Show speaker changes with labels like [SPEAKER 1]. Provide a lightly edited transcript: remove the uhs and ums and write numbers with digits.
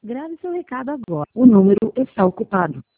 [SPEAKER 1] Grave seu recado agora. O número está ocupado.